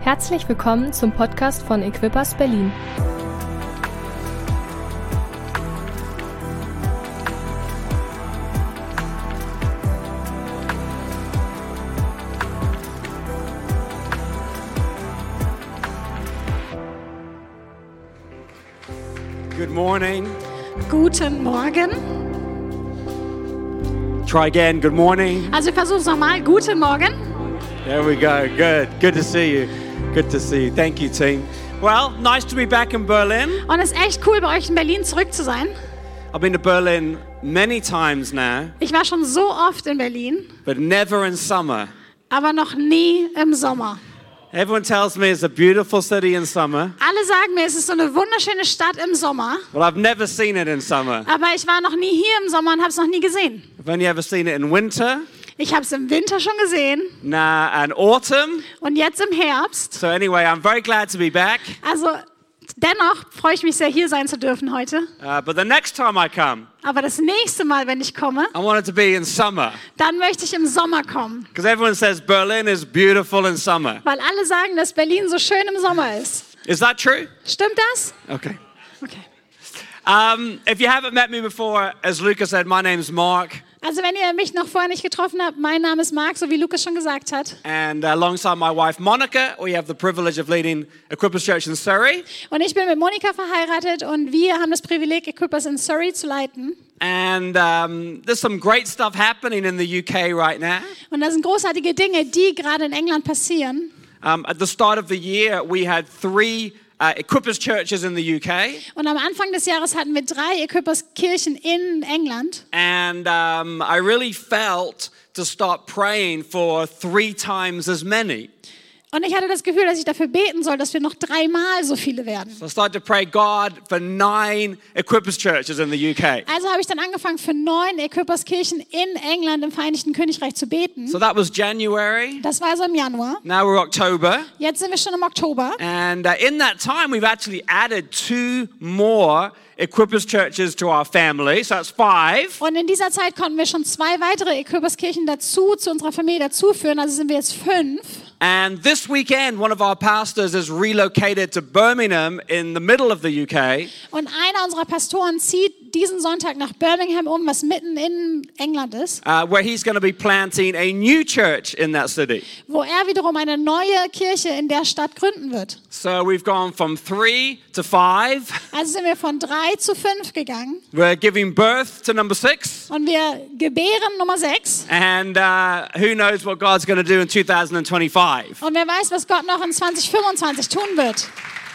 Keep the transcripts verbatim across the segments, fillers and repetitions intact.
Herzlich willkommen zum Podcast von Equippers Berlin. Good morning. Guten Morgen. Try again. Good morning. Also ich versuche es nochmal. Guten Morgen. There we go. Good. Good to see you. Good to see you. Thank you, team. Well, nice to be back in Berlin. Und es ist echt cool, bei euch in Berlin zurück zu sein. I've been to Berlin many times now, Ich war schon so oft in Berlin, but never in summer. aber noch nie im Sommer. Everyone tells me it's a beautiful city in summer, Alle sagen mir, es ist so eine wunderschöne Stadt im Sommer, but I've never seen it in summer. aber ich war noch nie hier im Sommer und habe es noch nie gesehen. I've only ever seen it in winter, Ich habe es im Winter schon gesehen nah, and autumn. und jetzt im Herbst. So anyway, I'm very glad to be back. Also dennoch freue ich mich sehr, hier sein zu dürfen heute. Uh, but the next time I come, Aber das nächste Mal, wenn ich komme, I want it to be in summer, dann möchte ich im Sommer kommen. because everyone says Berlin is beautiful in summer. Weil alle sagen, dass Berlin so schön im Sommer ist. Is that true? Stimmt das? Okay. Okay. Um, if you haven't met me before, as Lucas said, my name's Mark, Also wenn ihr mich noch vorher nicht getroffen habt, mein Name ist Marc, so wie Lukas schon gesagt hat. and alongside my wife Monica, we have the privilege of leading Equippers Church in Surrey. Und ich bin mit Monika verheiratet und wir haben das Privileg, Equippers in Surrey zu leiten. And um, there's some great stuff happening in the U K right now. Und das sind großartige Dinge, die gerade in England passieren. Um, at the start of the year, we had three uh, Equippers churches in the U K, Und am Anfang des Jahres hatten wir drei Equippers Kirchen in England. and um, I really felt to start praying for three times as many. Und ich hatte das Gefühl, dass ich dafür beten soll, dass wir noch dreimal so viele werden. So I started to pray, God, for nine Equippers churches in the U K. Also habe ich dann angefangen, für neun Equippers Kirchen in England im Vereinigten Königreich zu beten. So that was January. Das war so im Januar. Now we're October. Jetzt sind wir schon im Oktober. And uh, in that time, we've actually added two more Equippers churches to our family. So that's five. Und in dieser Zeit konnten wir schon zwei weitere Equippers-Kirchen dazu, zu unserer Familie dazuführen. Also sind wir jetzt fünf. And this weekend, one of our pastors is relocated to Birmingham in the middle of the U K. Und einer unserer Pastoren zieht diesen Sonntag nach Birmingham um, was mitten in England ist, Uh, where he's going to be planting a new church in that city. wo er wiederum eine neue Kirche in der Stadt gründen wird. So we've gone from three to five. Also sind wir von drei zu fünf gegangen. We're giving birth to number six. Und wir gebären Nummer sechs. And uh, who knows what God's going to do in two thousand twenty-five. Und wer weiß, was Gott noch in zwanzig fünfundzwanzig tun wird.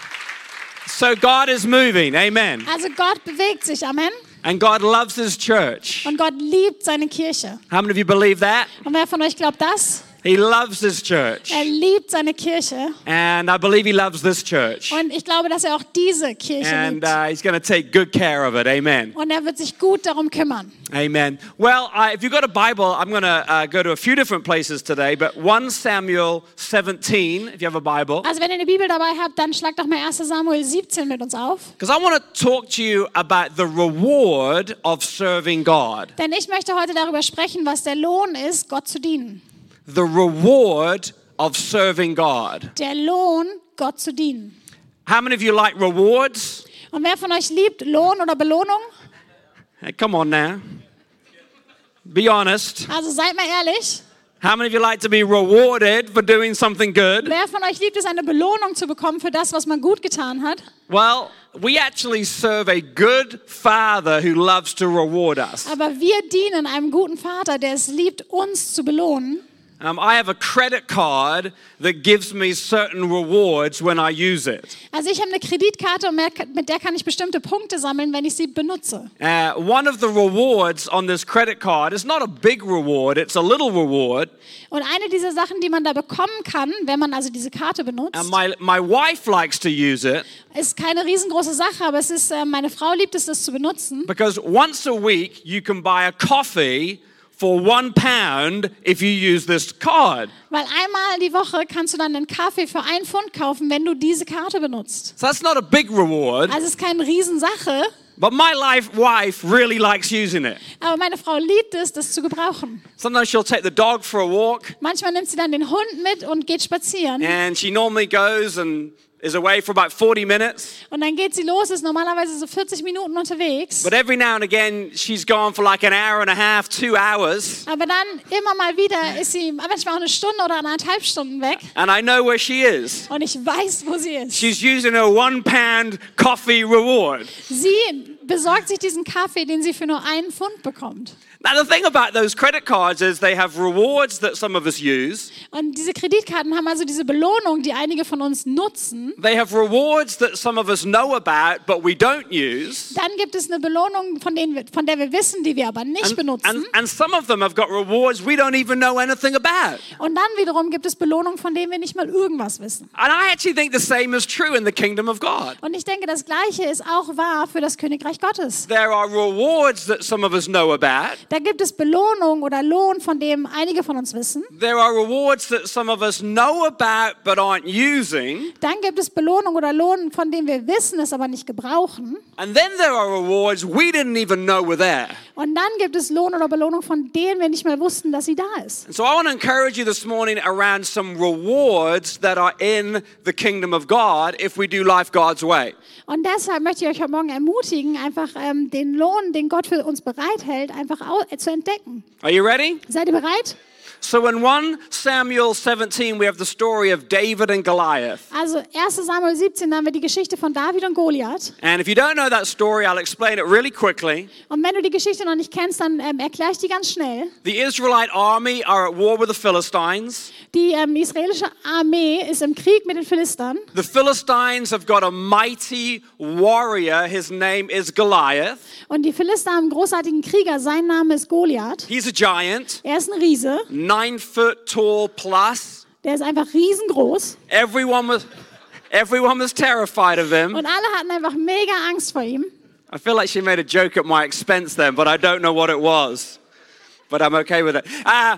So God is moving. Amen. Also Gott bewegt sich, Amen. And God loves his church. Und Gott liebt seine Kirche. How many of you believe that? Und wer von euch glaubt das? He loves his church. Er liebt seine Kirche. And I believe he loves this church. Und ich glaube, dass er auch diese Kirche And liebt. uh, he's going to take good care of it. Amen. Und er wird sich gut darum kümmern. Amen. Well, uh, if you've got a Bible, I'm going to uh, go to a few different places today, but First Samuel seventeen, if you have a Bible, Also wenn ihr eine Bibel dabei habt, dann schlagt doch mal erster Samuel siebzehn mit uns auf. because I want to talk to you about the reward of serving God. Denn ich möchte heute darüber sprechen, was der Lohn ist, Gott zu dienen. The reward of serving God. Der Lohn, Gott zu dienen. How many of you like rewards? Und wer von euch liebt Lohn oder Belohnung? Hey, come on now. Be honest. Also seid mal ehrlich. How many of you like to be rewarded for doing something good? Wer von euch liebt es, eine Belohnung zu bekommen für das, was man gut getan hat? Well, we actually serve a good Father who loves to reward us. Aber wir dienen einem guten Vater, der es liebt, uns zu belohnen. Um, I have a credit card that gives me certain rewards when I use it. Also ich habe eine Kreditkarte und mit der kann ich bestimmte Punkte sammeln, wenn ich sie benutze. Uh, one of the rewards on this credit card is not a big reward, it's a little reward. Und eine dieser Sachen, die man da bekommen kann, wenn man also diese Karte benutzt, And my, my wife likes to use it ist keine riesengroße Sache, aber es ist, äh, meine Frau liebt es, das zu benutzen. because once a week you can buy a coffee for one pound if you use this card. Weil einmal die Woche kannst du dann einen Kaffee für ein Pfund kaufen, wenn du diese Karte benutzt. So that's not a big reward, Also es ist keine Riesensache, But my life, wife really likes using it. Aber meine Frau liebt es, das zu gebrauchen. Sometimes she'll take the dog for a walk. Manchmal nimmt sie dann den Hund mit und geht spazieren. And she normally goes and is away for about forty minutes. Und dann geht sie los, ist normalerweise so vierzig Minuten unterwegs. But every now and again, she's gone for like an hour and a half, two hours. Aber dann immer mal wieder ist sie manchmal auch eine Stunde oder anderthalb Stunden weg. And I know where she is. Und ich weiß, wo sie ist. She's using her one pound coffee reward. Sie besorgt sich diesen Kaffee, den sie für nur einen Pfund bekommt. Now, the thing about those credit cards is they have rewards that some of us use. Und diese Kreditkarten haben also diese Belohnung, die einige von uns nutzen. They have rewards that some of us know about, but we don't use. Dann gibt es eine Belohnung, von, denen wir, von der wir wissen, die wir aber nicht And, benutzen. and, and some of them have got rewards we don't even know anything about. Und dann wiederum gibt es Belohnungen, von denen wir nicht mal irgendwas wissen. And I actually think the same is true in the kingdom of God. Und ich denke, das Gleiche ist auch wahr für das Königreich Gottes. There are rewards that some of us know about. Da gibt es Belohnung oder Lohn, von dem einige von uns wissen. There are rewards that some of us know about but aren't using. Dann gibt es Belohnung oder Lohn, von dem wir wissen, es aber nicht gebrauchen. And then there are rewards we didn't even know were there. Und dann gibt es Lohn oder Belohnung, von denen wir nicht mal wussten, dass sie da ist. And so I want to encourage you this morning around some rewards that are in the kingdom of God if we do life God's way. Und deshalb möchte ich euch heute Morgen ermutigen, einfach ähm, den Lohn, den Gott für uns bereithält, einfach au- äh, zu entdecken. Are you ready? Seid ihr bereit? So in First Samuel seventeen, we have the story of David and Goliath. Also erster Samuel siebzehn, da haben wir die Geschichte von David und Goliath. And if you don't know that story, I'll explain it really quickly. Und wenn du die Geschichte noch nicht kennst, dann ähm, erkläre ich die ganz schnell. The Israelite army are at war with the Philistines. Die ähm, israelische Armee ist im Krieg mit den Philistern. The Philistines have got a mighty warrior. His name is Goliath. Und die Philister haben einen großartigen Krieger. Sein Name ist Goliath. He's a giant, Er ist ein Riese. nine foot tall plus. Der ist einfach riesengroß. Everyone was, everyone was terrified of him. Und alle hatten einfach mega Angst vor ihm. I feel like she made a joke at my expense then, but I don't know what it was. But I'm okay with it. Uh,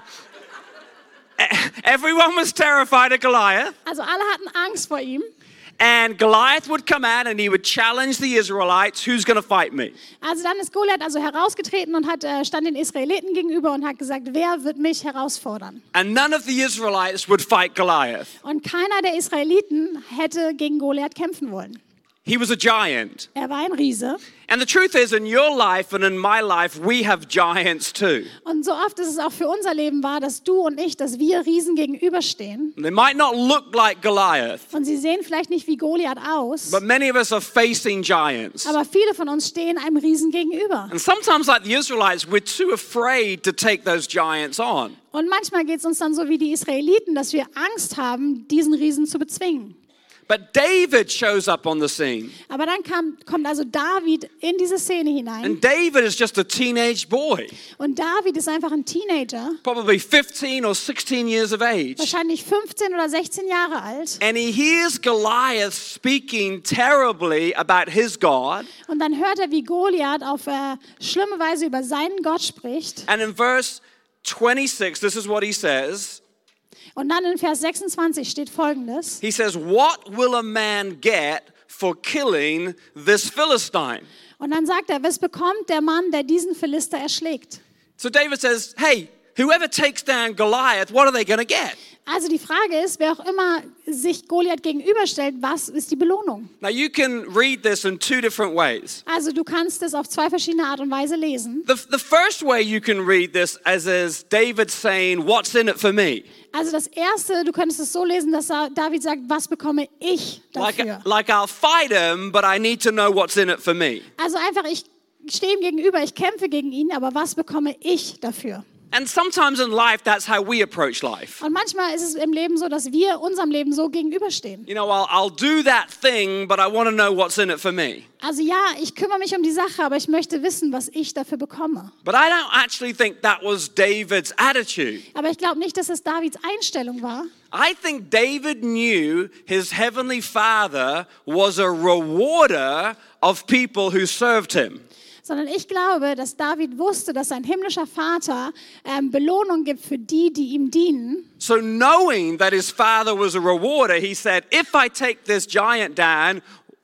everyone was terrified of Goliath. Also alle hatten Angst vor ihm. And Goliath would come out and he would challenge the Israelites, who's going to fight me? Also dann ist Goliath also herausgetreten und hat, äh, stand den Israeliten gegenüber und hat gesagt, wer wird mich herausfordern? And none of the Israelites would fight Goliath. Und keiner der Israeliten hätte gegen Goliath kämpfen wollen. He was a giant. Er war ein Riese. And the truth is, in your life and in my life, we have giants too. Und so oft ist es auch für unser Leben wahr, dass du und ich, dass wir Riesen gegenüberstehen. They might not look like Goliath, Und sie sehen vielleicht nicht wie Goliath aus, but many of us are facing giants. aber viele von uns stehen einem Riesen gegenüber. And sometimes, like the Israelites, we're too afraid to take those giants on. Und manchmal geht es uns dann so wie die Israeliten, dass wir Angst haben, diesen Riesen zu bezwingen. But David shows up on the scene. Aber dann kam, kommt also David in diese Szene hinein. And David is just a teenage boy, Und David ist einfach ein Teenager, probably fifteen or sixteen years of age. wahrscheinlich fünfzehn oder sechzehn Jahre alt. And he hears Goliath speaking terribly about his God. Und dann hört er, wie Goliath auf äh, schlimme Weise über seinen Gott spricht. And in verse twenty-six, this is what he says. Und dann in Vers sechsundzwanzig steht Folgendes. He says, "What will a man get for killing this Philistine?" Und dann sagt er, was bekommt der Mann, der diesen Philister erschlägt? So David says, "Hey, whoever takes down Goliath, what are they going to get?" Also die Frage ist, wer auch immer sich Goliath gegenüberstellt, was ist die Belohnung? Now you can read this in two different ways. Also du kannst es auf zwei verschiedene Art und Weise lesen. The, the first way you can read this as is David saying, "What's in it for me?" Also das Erste, du könntest es so lesen, dass David sagt, was bekomme ich dafür? Like, like I'll fight him, but I need to know what's in it for me. Also einfach, ich stehe ihm gegenüber, ich kämpfe gegen ihn, aber was bekomme ich dafür? And sometimes in life, that's how we approach life. Und manchmal ist es im Leben so, dass wir unserem Leben so gegenüberstehen. You know, I'll, I'll do that thing, but I want to know what's in it for me. Also ja, ich kümmere mich um die Sache, aber ich möchte wissen, was ich dafür bekomme. But I don't actually think that was David's attitude. Aber ich glaube nicht, dass es Davids Einstellung war. I think David knew his heavenly Father was a rewarder of people who served him. Sondern ich glaube, dass David wusste, dass sein himmlischer Vater ähm, Belohnung gibt für die, die ihm dienen. So knowing that his father was a rewarder, he said, if I take this giant down,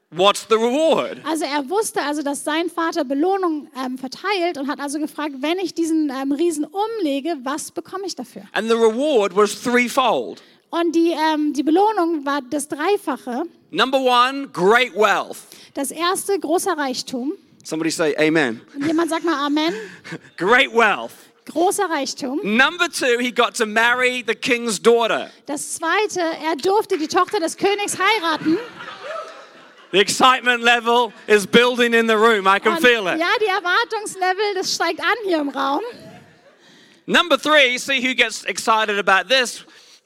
What's the reward? Also er wusste also, dass sein Vater Belohnung ähm, verteilt und hat also gefragt, wenn ich diesen ähm, Riesen umlege, was bekomme ich dafür? And the reward was threefold. Und die, ähm, die Belohnung war das Dreifache. Number one, great wealth. Das erste, großer Reichtum. Somebody say amen. Und jemand sagt mal Amen. Great wealth. Großer Reichtum. Number two, he got to marry the king's daughter. Das zweite, er durfte die Tochter des Königs heiraten. The excitement level is building in the room. I can Und feel it. ja, die Erwartungslevel, das steigt an hier im Raum. Number three, see who gets excited about this.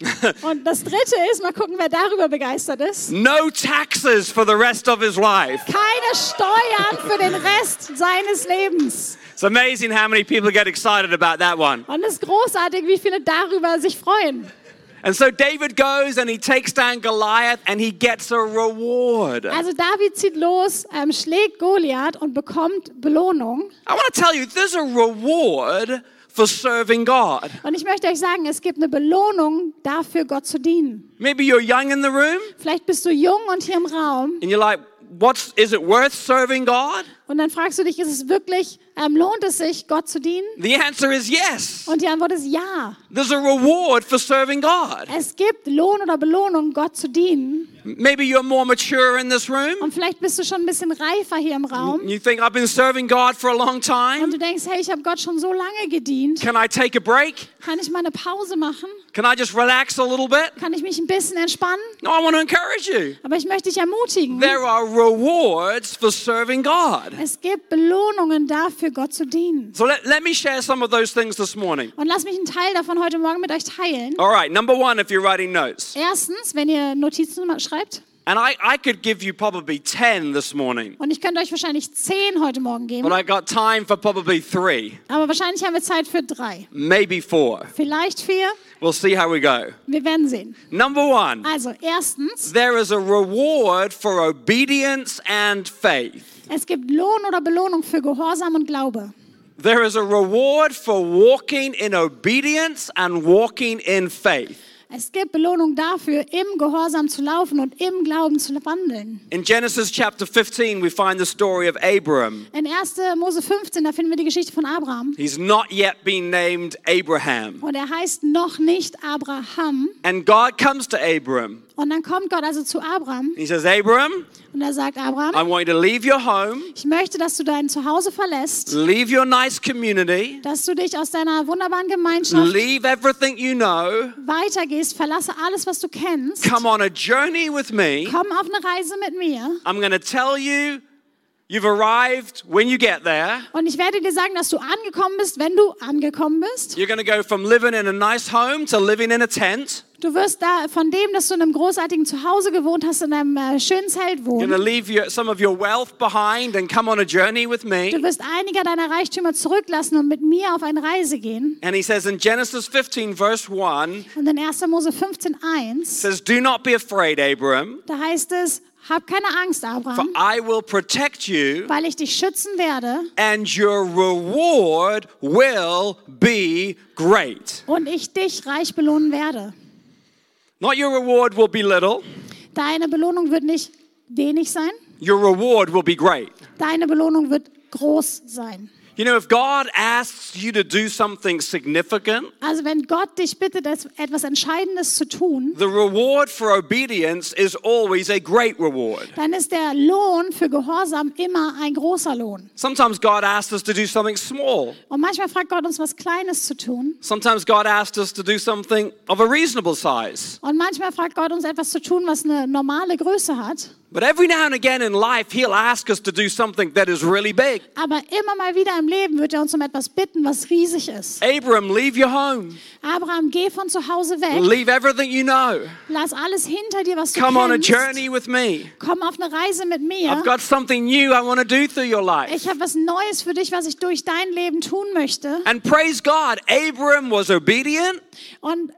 Und das dritte ist, mal gucken, wer darüber begeistert ist. No taxes for the rest of his life. Keine Steuern für den Rest seines Lebens. It's amazing how many people get excited about that one. Und es ist großartig, wie viele darüber sich freuen. And so David goes and he takes down Goliath and he gets a reward. I Also David zieht los, ähm, schlägt Goliath und bekommt Belohnung. want to tell you, there's a reward for serving God. Und ich möchte euch sagen, es gibt eine Belohnung dafür, Gott zu dienen. Maybe you're young in the room Vielleicht bist du jung und hier im Raum and you're like, what's, is it worth serving God? und dann fragst du dich, ist es wirklich, ähm, lohnt es sich, Gott zu dienen? The answer is yes. Und die Antwort ist ja. There's a reward for serving God. Es gibt Lohn oder Belohnung, Gott zu dienen. Maybe you're more mature in this room. Und vielleicht bist du schon ein bisschen reifer hier im Raum. You think, I've been serving God for a long Und time. du denkst, hey, ich habe Gott schon so lange gedient. Can I take a break? Kann ich mal eine Pause machen? Can I just relax a little bit? Kann ich mich ein bisschen entspannen? No, I want to encourage you. Aber ich möchte dich ermutigen. There are rewards for serving God. Es gibt Belohnungen dafür, Gott zu dienen. So let, let me share some of those things this morning. Und lass mich einen Teil davon heute Morgen mit euch teilen. All right, number one, if you're writing notes. Erstens, wenn ihr Notizen schreibt. And I, I could give you probably ten this morning, Und ich könnte euch wahrscheinlich zehn heute Morgen geben. but I got time for probably three, Aber wahrscheinlich haben wir Zeit für drei. maybe four. Vielleicht vier. We'll see how we go. Wir werden sehen. Number one, Also, erstens, there is a reward for obedience and faith. es gibt Lohn oder Belohnung für Gehorsam und Glaube. There is a reward for walking in obedience and walking in faith. Es gibt Belohnung dafür, im Gehorsam zu laufen und im Glauben zu wandeln. In Genesis chapter fifteen, we find the story of Abram. In erster Mose fünfzehn, da finden wir die Geschichte von Abraham. He's not yet been named Abraham. Und er heißt noch nicht Abraham. And God comes to Abram. Und dann kommt Gott also zu Abraham He says, Abram, und er sagt, I Abraham, want you to leave your home, ich möchte, dass du dein Zuhause verlässt, leave your nice community, dass du dich aus deiner wunderbaren Gemeinschaft leave everything you know, weitergehst, verlasse alles, was du kennst, come on a journey with me. komm auf eine Reise mit mir I'm going to tell you you've arrived when you get there. und ich werde dir sagen, dass du angekommen bist, wenn du angekommen bist. You're going to go from living in a nice home to living in a tent. Du wirst da von dem, dass du in einem großartigen Zuhause gewohnt hast, in einem äh, schönen Zelt You're going to wohnen. leave your, some of your wealth behind and come on a journey with me. Du wirst einige deiner Reichtümer zurücklassen und mit mir auf eine Reise gehen. And he says in Genesis fifteen verse one, Und in erster Mose fünfzehn eins, says, do not be afraid, Abram, da heißt es, hab keine Angst, for Abraham, I will protect you weil ich dich schützen werde and your reward will be great. und ich dich reich belohnen werde. Not your reward will be little, Deine Belohnung wird nicht wenig sein, your reward will be great. deine Belohnung wird groß sein. You know, if God asks you to do something significant, Also wenn Gott dich bittet, es- etwas Entscheidendes zu tun, the reward for obedience is always a great reward. dann ist der Lohn für Gehorsam immer ein großer Lohn. Sometimes God asks us to do something small. Und manchmal fragt Gott uns, was Kleines zu tun. Sometimes God asks us to do something of a reasonable size. Und manchmal fragt Gott uns etwas zu tun, was eine normale Größe hat. But every now and again in life, He'll ask us to do something that is really big. Aber immer mal wieder im Leben wird er uns um etwas bitten, was riesig ist. Abram, leave your home. Abraham, geh von zu Hause weg. Leave everything you know. Lass alles hinter dir, was du Come on a kennst. journey with me. Komm auf eine Reise mit I've mir. got something new I want to do through your life. Ich habe was Neues für dich, was ich durch dein Leben tun möchte. And praise God, Abram was obedient. Und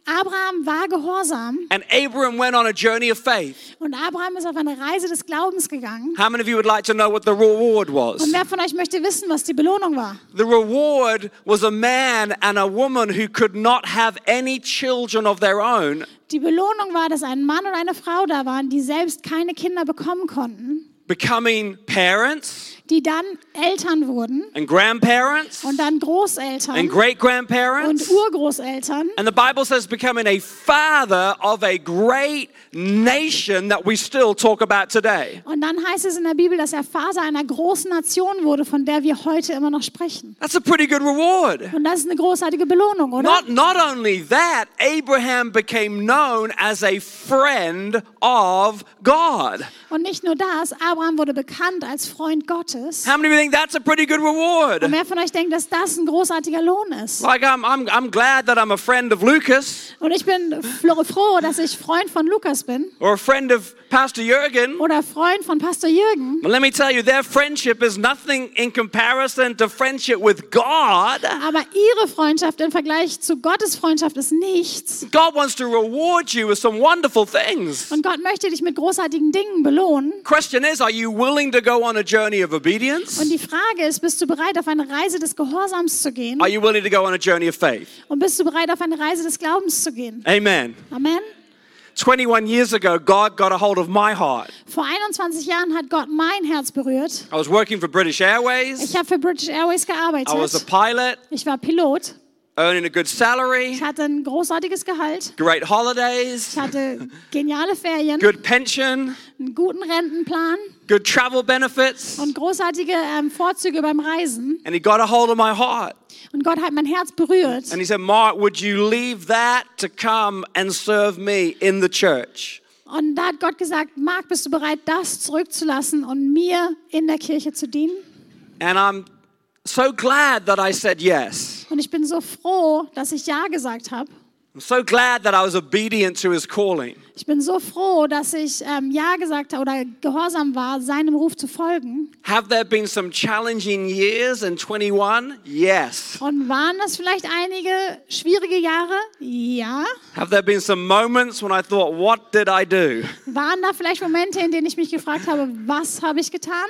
Abraham war gehorsam and Abraham went on a journey of faith. und Abraham ist auf eine Reise des Glaubens gegangen. How many of you would like to know what the reward was? Und wer von euch möchte wissen, was die Belohnung war? The reward was a man and a woman who could not have any children of their own. Die Belohnung war, dass ein Mann und eine Frau da waren, die selbst keine Kinder bekommen konnten, Becoming parents die dann Eltern wurden and grandparents und dann Großeltern and und great-grandparents. Urgroßeltern. And the Bible says becoming a father of a great nation that we still talk about today. Und dann heißt es in der Bibel, dass er Vater einer großen Nation wurde, von der wir heute immer noch sprechen. That's a pretty good reward. Und das ist eine großartige Belohnung, oder? Not, not only that, Abraham became known as a friend of God. Und nicht nur das, Abraham wurde bekannt als Freund Gottes. How many of you think that's a pretty good reward? Und wer von euch denkt, dass das ein großartiger Lohn ist? Like I'm, I'm, I'm glad that I'm a friend of Lucas Und ich bin flo- froh, dass ich Freund von Lukas bin or a friend of Pastor Jürgen. oder Freund von Pastor Jürgen. But let me tell you, their friendship is nothing in comparison to friendship with God. Aber ihre Freundschaft im Vergleich zu Gottes Freundschaft ist nichts. God wants to reward you with some wonderful things. Und Gott möchte dich mit großartigen Dingen belohnen. Question is, are you willing to go on a journey of obedience? Und die Frage ist, bist du bereit, auf eine Reise des Gehorsams zu gehen? Are you willing to go on a journey of faith? Und bist du bereit, auf eine Reise des Glaubens zu gehen? Amen. Amen. twenty-one years ago, God got a hold of my heart. Vor einundzwanzig Jahren hat Gott mein Herz berührt. I was working for British Airways. Ich habe für British Airways I was a gearbeitet. pilot, Ich war Pilot. earning a good salary, Ich hatte ein großartiges Gehalt. great holidays, Ich hatte geniale Ferien, good pension, einen guten Rentenplan good travel benefits. und großartige ähm, Vorzüge beim Reisen. And he got a hold of my heart. Und Gott hat mein Herz berührt. And he said, Mark, would you leave that to come and serve me in the church? Und da hat Gott gesagt, Marc, bist du bereit, das zurückzulassen und mir in der Kirche zu dienen? And I'm so glad that I said yes. Und ich bin so froh, dass ich Ja gesagt habe. I'm so glad that I was obedient to his calling. Ich bin so froh, dass ich ähm, Ja gesagt habe oder gehorsam war, seinem Ruf zu folgen. Have there been some challenging years in twenty-one? Yes. Und waren das vielleicht einige schwierige Jahre? Ja. Have there been some moments when I thought, what did I do? Waren da vielleicht Momente, in denen ich mich gefragt habe, was habe ich getan?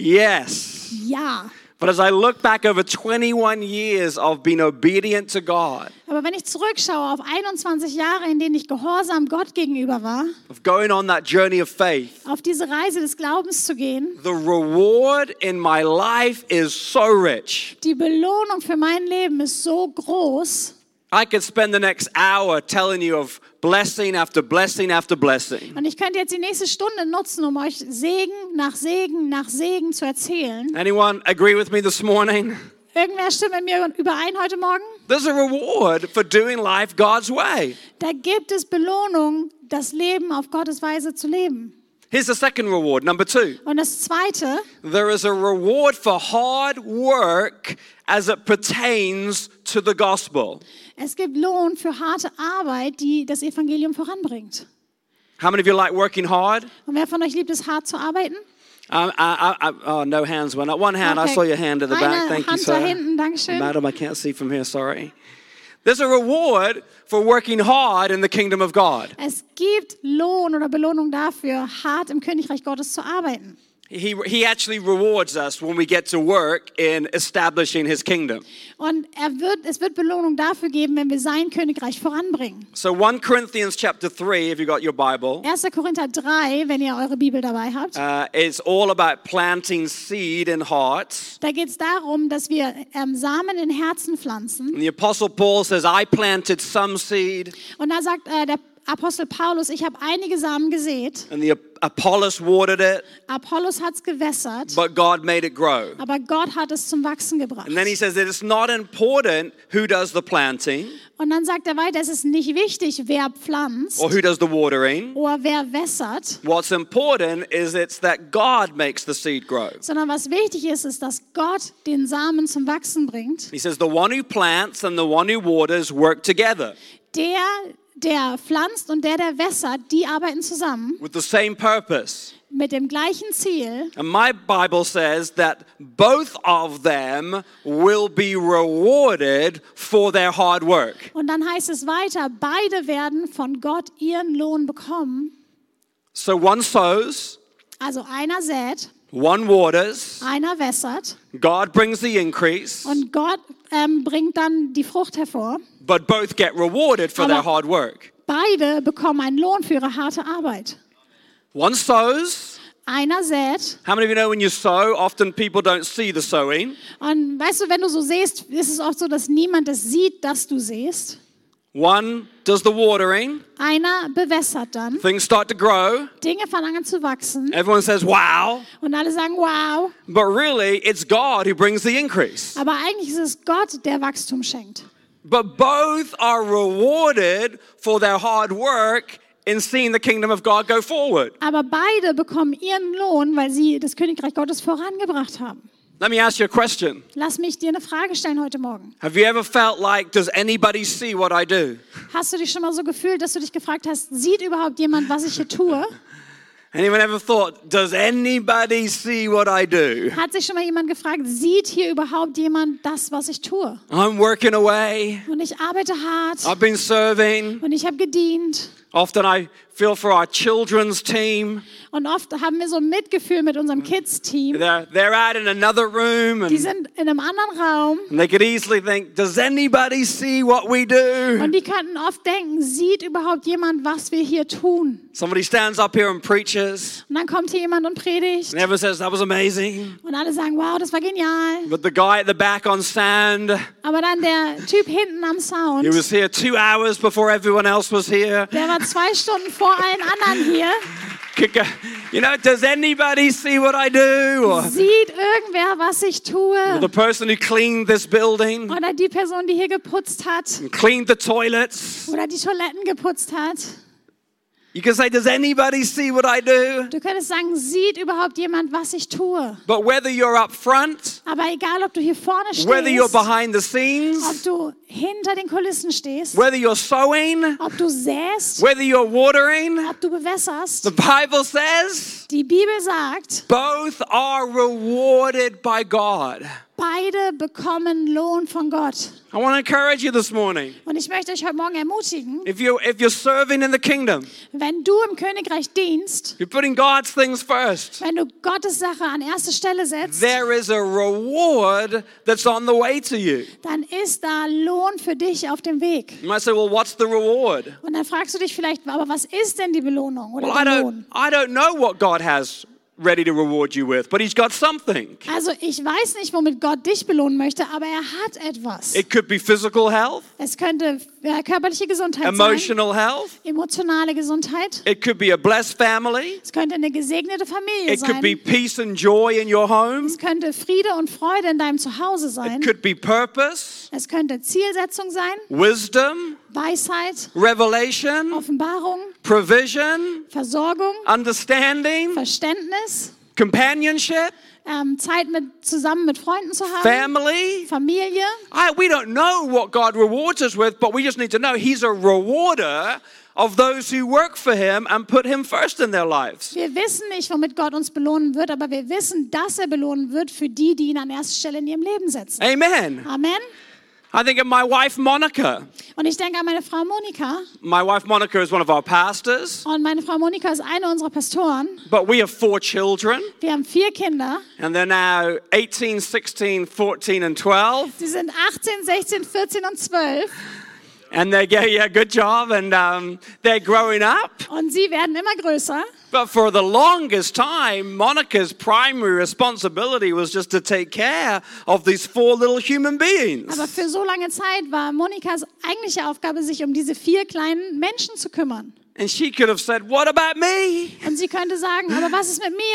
Yes. Ja. But as I look back over twenty-one years of being obedient to God, Aber wenn ich zurückschaue auf einundzwanzig Jahre, in denen ich gehorsam Gott gegenüber war, of going on that journey of faith, auf diese Reise des Glaubens zu gehen, the reward in my life is so rich. die Belohnung für mein Leben ist so groß. I could spend the next hour telling you of blessing after blessing after blessing. Und ich könnte jetzt die nächste Stunde nutzen, um euch Segen nach Segen nach Segen zu erzählen. Anyone agree with me this morning? Irgendwer stimmt mit mir überein heute Morgen? There's a reward for doing life God's way. Da gibt es Belohnung, das Leben auf Gottes Weise zu leben. Here's the second reward, number two. Und das Zweite, There is a reward for hard work as it pertains to the gospel. es gibt Lohn für harte Arbeit, die das Evangelium voranbringt. How many of you like working hard? Und wer von euch liebt es, hart zu arbeiten? Um, I, I, I, oh, no hands went up. One hand, I Okay. saw your hand at the back. Eine Thank you, Hand da sir. hinten, Dankeschön. Madam, I can't see from here, sorry. There's a reward for working hard in the kingdom of God. Es gibt Lohn oder Belohnung dafür, hart im Königreich Gottes zu arbeiten. He, he actually rewards us when we get to work in establishing his kingdom. Und er wird, es wird Belohnung dafür geben, wenn wir sein Königreich voranbringen. So First Corinthians chapter three, if you got your Bible, erster Korinther drei, wenn ihr eure Bibel dabei habt. uh, it's all about planting seed in hearts. Da geht es darum, dass wir ähm, Samen in Herzen pflanzen. And the Apostle Paul says, I planted some seed, Und da sagt äh, der Apostel Paulus, ich habe einige Samen gesät. and the Apollos watered it, Apollos hat es gewässert, but God made it grow. aber Gott hat es zum Wachsen gebracht. And then he says that it's not important who does the planting Und dann sagt er weiter, es ist nicht wichtig, wer pflanzt or who does the watering. oder wer wässert, What's important is it's that God makes the seed grow. sondern was wichtig ist, ist, dass Gott den Samen zum Wachsen bringt. He says the one who plants and the one who waters work together Der, der pflanzt und der, der wässert, die arbeiten zusammen with the same purpose. mit dem gleichen Ziel. And my Bible says that both of them will be rewarded for their hard work. Und dann heißt es weiter, beide werden von Gott ihren Lohn bekommen. So one sows, Also einer sät, one waters, einer wässert God brings the increase, und Gott ähm, bringt dann die Frucht hervor. but both get rewarded for their Aber- hard work. Beide bekommen einen Lohn für ihre harte Arbeit. One sows. Einer sät How many of you know when you sow, often people don't see the sowing? und weißt du, wenn du so säst, ist es oft so, dass niemand es sieht, dass du säst. One does the watering, Einer bewässert dann, things start to grow, Dinge fangen an zu wachsen everyone says, wow, und alle sagen, wow. but really it's God who brings the increase. Aber eigentlich ist es Gott, der Wachstum schenkt. But both are rewarded for their hard work in seeing the kingdom of God go forward. Aber beide bekommen ihren Lohn, weil sie das Königreich Gottes vorangebracht haben. Let me ask you a question. Lass mich dir eine Frage stellen heute Morgen. Have you ever felt like, does anybody see what I do? Hast du dich schon mal so gefühlt, dass du dich gefragt hast, sieht überhaupt jemand, was ich hier tue? Anyone ever thought, does anybody see what I do? Hat sich schon mal jemand gefragt, sieht hier überhaupt jemand das, was ich tue? I'm working away. Und ich arbeite hart I've been serving. und ich habe gedient. Often I feel for our children's team. Und oft haben wir so Mitgefühl mit unserem Kids-Team. They're, they're out in another room Die and, sind in einem anderen Raum and they could easily think, does anybody see what we do? und die könnten oft denken, sieht überhaupt jemand, was wir hier tun? Somebody stands up here and preaches Und dann kommt hier jemand und predigt and everyone says, that was amazing. und alle sagen, wow, das war genial. But the guy at the back on stand, Aber dann der Typ hinten am he Sound, was here two hours before everyone else was here. der war zwei Stunden vor allen anderen hier. Could go, you know, does anybody see what I do? Or Sieht irgendwer, was ich tue? the person who cleaned this building, Oder die Person, die hier geputzt hat and cleaned the toilets. oder die Toiletten geputzt hat. You can say, does anybody see what I do? Du könntest sagen, sieht überhaupt jemand, was ich tue? But whether you're up front, Aber egal, ob du hier vorne whether you're stehst, behind the ob scenes, du hinter den Kulissen stehst, whether you're sowing, ob du säst, whether you're watering, ob du bewässerst, the Bible says die Bibel sagt, both are rewarded by God. beide bekommen Lohn von Gott. I want to encourage you this morning. Und ich möchte euch heute Morgen ermutigen, If you're, if you're serving in the kingdom, wenn du im Königreich dienst, you're putting God's things first, wenn du Gottes Sache an erste Stelle setzt, there is a reward that's on the way to you. dann ist da Lohn für dich auf dem Weg. You might say, well, what's the reward? Und dann fragst du dich vielleicht, aber was ist denn die Belohnung oder Well, I der don't, Lohn? I don't know what God has ready to reward you with, but he's got something. Also ich weiß nicht, womit Gott dich belohnen möchte, aber er hat etwas. It could be physical health, Es könnte äh, körperliche Gesundheit sein, emotional health. emotionale Gesundheit. It could be a blessed family. Es könnte eine gesegnete Familie It could be sein. peace and joy in your home. Es könnte Friede und Freude in deinem Zuhause sein. It could be purpose, Es könnte Zielsetzung sein, wisdom, Weisheit, revelation, Offenbarung, provision, Versorgung, understanding, Verständnis, companionship, ähm, Zeit mit, zusammen mit Freunden zu haben, family. Familie. I, we don't know what God rewards us with, but we just need to know he's a rewarder of those who work for him and put him first in their lives. Wir wissen nicht, womit Gott uns belohnen wird, aber wir wissen, dass er belohnen wird für die, die ihn an erster Stelle in ihrem Leben setzen. Amen. Amen. I think of my wife, Monica. Und ich denke an meine Frau Monika. My wife, Monica, is one of our pastors, Und meine Frau Monika ist eine unserer Pastoren. but we have four children, Wir haben vier Kinder. and they're now eighteen, sixteen, fourteen, and twelve. Sie sind achtzehn, sechzehn, vierzehn und zwölf. And they get, yeah, good job, and um, they're growing up. Und sie werden immer größer. But for the longest time, Monica's primary responsibility was just to take care of these four little human beings. Aber für so lange Zeit war Monikas eigentliche Aufgabe, sich um diese vier kleinen Menschen zu kümmern. And she could have said, what about me? Und sie könnte sagen, aber was ist mit mir?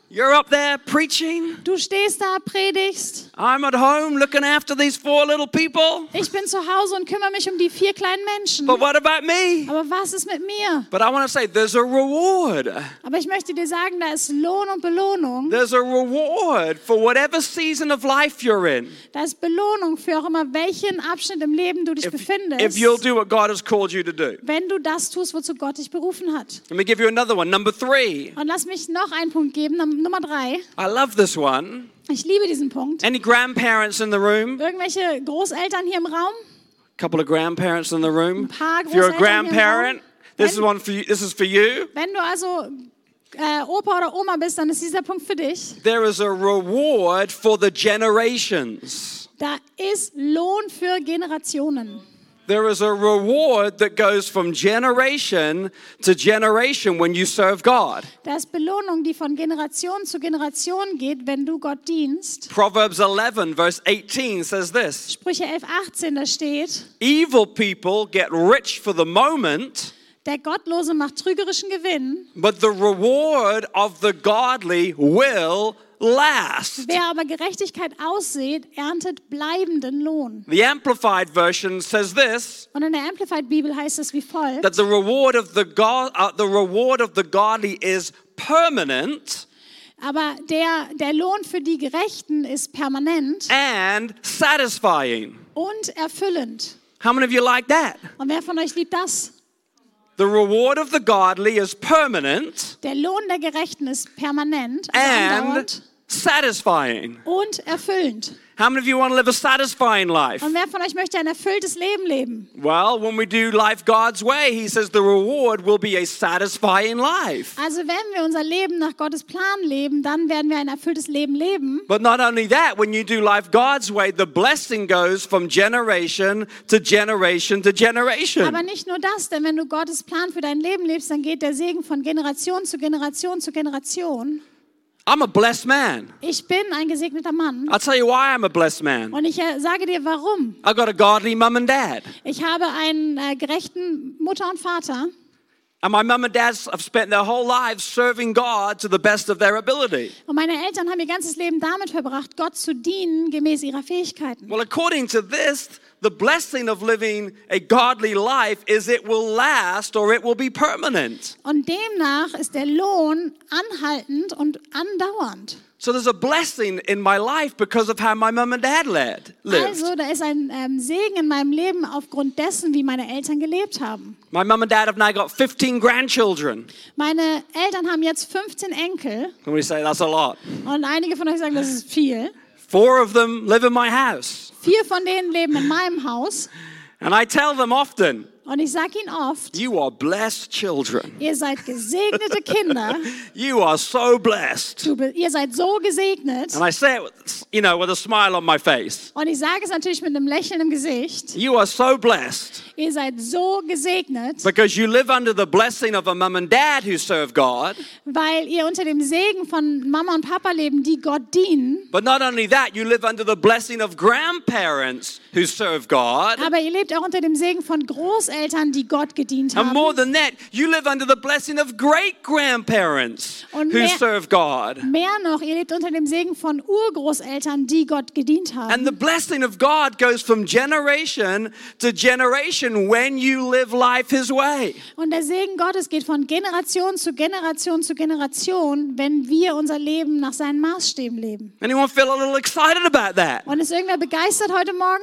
You're up there preaching. Du stehst da, predigst. I'm at home looking after these four little people. Ich bin zu Hause und kümmere mich um die vier kleinen Menschen. But what about me? Aber was ist mit mir? But I want to say there's a reward. Aber ich möchte dir sagen, da ist Lohn und Belohnung. There's a reward for whatever season of life you're in. Da ist Belohnung für auch immer welchen Abschnitt im Leben du dich If, befindest. if you'll do what God has called you to do. Wenn du das tust, wozu Gott dich berufen hat. Let me give you another one. Number three. Und lass mich noch einen Punkt geben, Nummer drei. I love this one. Ich liebe diesen Punkt. Any grandparents in the room? Irgendwelche Großeltern hier im Raum? Couple of grandparents in the room. Ein paar If you're a Großeltern hier im grandparent, Raum. this is Wenn, one for you. This is for you. wenn du also äh, Opa oder Oma bist, dann ist dieser Punkt für dich. There is a reward for the generations. Da ist Lohn für Generationen. There is a reward that goes from generation to generation when you serve God. Da ist Belohnung, die von Generation zu Generation geht, wenn du Gott dienst. Proverbs eleven verse eighteen says this. Sprüche elf, achtzehn, da steht: Evil people get rich for the moment, Der Gottlose macht trügerischen Gewinn, but the reward of the godly will last. wer aber Gerechtigkeit aussät, erntet bleibenden Lohn. The Amplified Version says this, Und in der Amplified Bibel heißt es wie folgt: that the reward of the God, uh, the reward of the godly is permanent Aber der, der Lohn für die Gerechten ist permanent and satisfying. und erfüllend. How many of you like that? Und wer von euch liebt das? The reward of the godly is permanent Der Lohn der Gerechten ist permanent, also and andauernd satisfying. und erfüllend. How many of you want to live a satisfying life? Und wer von euch möchte ein erfülltes Leben leben? Well, when we do life God's way, he says the reward will be a satisfying life. Also wenn wir unser Leben nach Gottes Plan leben, dann werden wir ein erfülltes Leben leben. But not only that, when you do life God's way, the blessing goes from generation to generation to generation. Aber nicht nur das, denn wenn du Gottes Plan für dein Leben lebst, dann geht der Segen von Generation zu Generation zu Generation. I'm a blessed man. Ich bin ein gesegneter Mann. I'll tell you why I'm a blessed man. Und ich äh, sage dir, warum. I got a godly mum and dad. Ich habe einen äh, gerechten Mutter und Vater. And my mum and dad have spent their whole lives serving God to the best of their ability. Und meine Eltern haben ihr ganzes Leben damit verbracht, Gott zu dienen, gemäß ihrer Fähigkeiten. Well, according to this, the blessing of living a godly life is it will last or it will be permanent. Und demnach ist der Lohn anhaltend und andauernd. So there's a blessing in my life because of how my mum and dad led, lived. Also, da ist ein ähm, Segen in meinem Leben aufgrund dessen, wie meine Eltern gelebt haben. My mum and dad have now got fifteen grandchildren. Meine Eltern haben jetzt fünfzehn Enkel And we say that's a lot. und einige von euch sagen, das ist viel. Four of them live in my house. Vier von denen leben in meinem Haus And I tell them often, und ich sage ihnen oft, you are blessed children. ihr seid gesegnete Kinder, You are so blessed. du, be- ihr seid so gesegnet. And I say it, with, you know, with a smile on my face. Und ich sage es natürlich mit einem Lächeln im Gesicht. You are so blessed Ihr seid so gesegnet, because you live under the blessing of a mum and dad who serve God. weil ihr unter dem Segen von Mama und Papa leben, die Gott dienen. But not only that, you live under the blessing of grandparents who serve God. Aber ihr lebt auch unter dem Segen von Großeltern, die Gott gedient And more haben. than that, you live under the blessing of great-grandparents Und who mehr- serve God. Mehr noch, ihr lebt unter dem Segen von Urgroßeltern, die Gott gedient And the haben. blessing of God goes from generation to generation when you live life His way. Und der Segen Gottes geht von Generation zu Generation zu Generation, wenn wir unser Leben nach seinen Maßstäben leben. Anyone feel a little excited about that? Und ist irgendwer begeistert heute Morgen?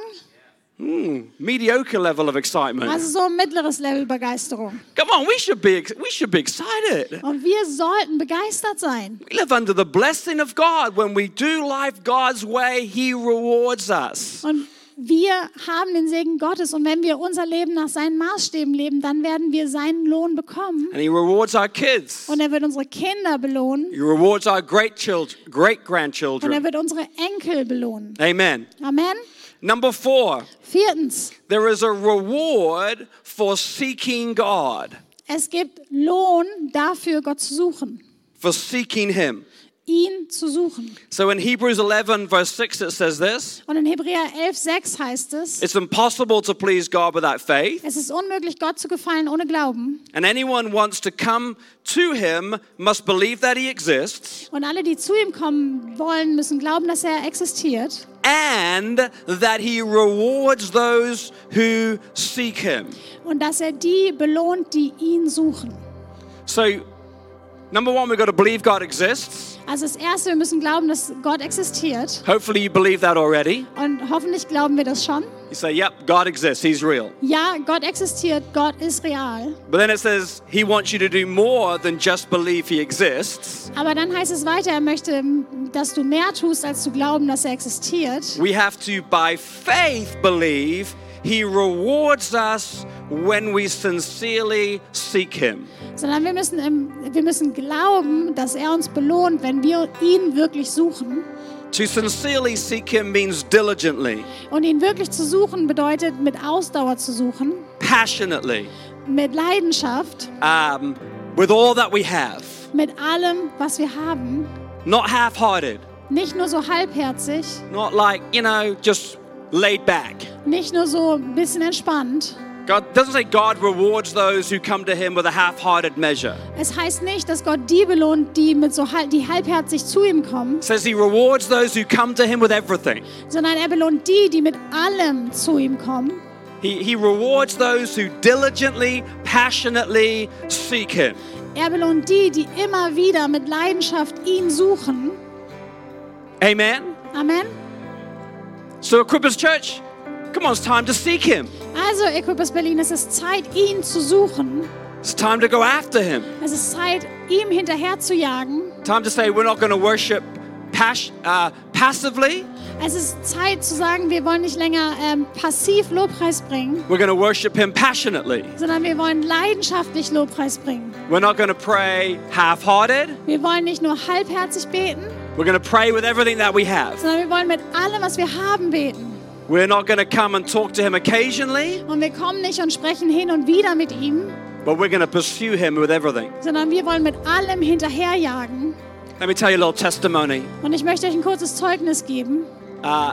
Hmm, mediocre level of excitement. Also so ein mittleres Level Begeisterung. Come on, we should be ex- we should be excited. Und wir sollten begeistert sein. We live under the blessing of God. When we do life God's way, He rewards us. Und wir haben den Segen Gottes. Und wenn wir unser Leben nach seinen Maßstäben leben, dann werden wir seinen Lohn bekommen. And He rewards our kids. Und er wird unsere Kinder belohnen. He rewards our great children, great Und er grandchildren. wird unsere Enkel belohnen. Amen. Amen. Number four, Viertens, there is a reward for seeking God, es gibt Lohn dafür, Gott zu suchen. for seeking Him. ihn zu suchen. So in Hebrews eleven verse six it says this, Und in Hebräer elf sechs heißt es, it's impossible to please God without faith, es ist unmöglich, Gott zu gefallen ohne Glauben. and anyone wants to come to him must believe that he exists Und alle, die zu ihm kommen wollen, müssen glauben, dass er existiert and that he rewards those who seek him. und dass er die belohnt, die ihn suchen. So number one, we've got to believe God exists. Also das Erste, wir müssen glauben, dass Gott existiert. Hopefully you believe that already. Und hoffentlich glauben wir das schon. You say, yep, God exists, he's real. Ja, Gott existiert, Gott ist real. But then it says he wants you to do more than just believe he exists. Aber dann heißt es weiter, er möchte, dass du mehr tust, als zu glauben, dass er existiert. We have to, by faith, believe he rewards us when we sincerely seek him. Sondern wir müssen, im, wir müssen glauben, dass er uns belohnt, wenn wir ihn wirklich suchen. To sincerely seek him means diligently, Und ihn wirklich zu suchen bedeutet, mit Ausdauer zu suchen, passionately, mit Leidenschaft, um, with all that we have, mit allem, was wir haben. not half-hearted, Nicht nur so halbherzig, not like, you know, just laid back. nicht nur so ein bisschen entspannt. God doesn't say God rewards those who come to him with a half-hearted measure. Es heißt nicht, dass Gott die belohnt, die, mit so, hal- die halbherzig zu ihm kommen, It says he rewards those who come to him with everything. sondern er belohnt die, die mit allem zu ihm kommen. He, he rewards those who diligently, passionately seek him. Er belohnt die, die immer wieder mit Leidenschaft ihn suchen. Amen? Amen. So Equippers Church, come on, it's time to seek him. Also, Equippers Berlin, es ist Zeit, ihn zu suchen. It's time to go after him. Es ist Zeit, ihm hinterher zu jagen. Time to say we're not going to worship pas- uh, passively. Es ist Zeit zu sagen, wir wollen nicht länger ähm, passiv Lobpreis bringen, We're going to worship him passionately. sondern wir wollen leidenschaftlich Lobpreis bringen. We're not going to pray half-hearted. Wir wollen nicht nur halbherzig beten, We're going to pray with everything that we have. sondern wir wollen mit allem, was wir haben, beten. We're not going to come and talk to him occasionally, Und wir kommen nicht und sprechen hin und wieder mit ihm, but we're going to pursue him with everything. sondern wir wollen mit allem hinterherjagen. Let me tell you a little testimony. Und ich möchte euch ein kurzes Zeugnis geben. Uh,